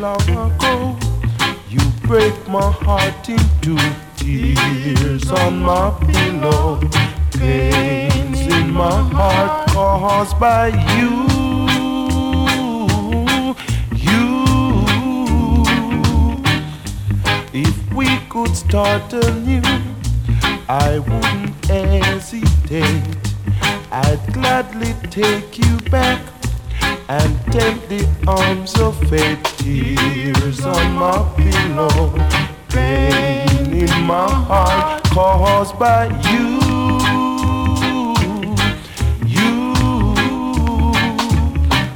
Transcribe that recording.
long ago. You break my heart into tears on my pillow. Pains in my heart caused by you. If we could start anew, I wouldn't hesitate. I'd gladly take you back and tempt the arms of fate. Tears on my pillow, pain in my heart caused by you.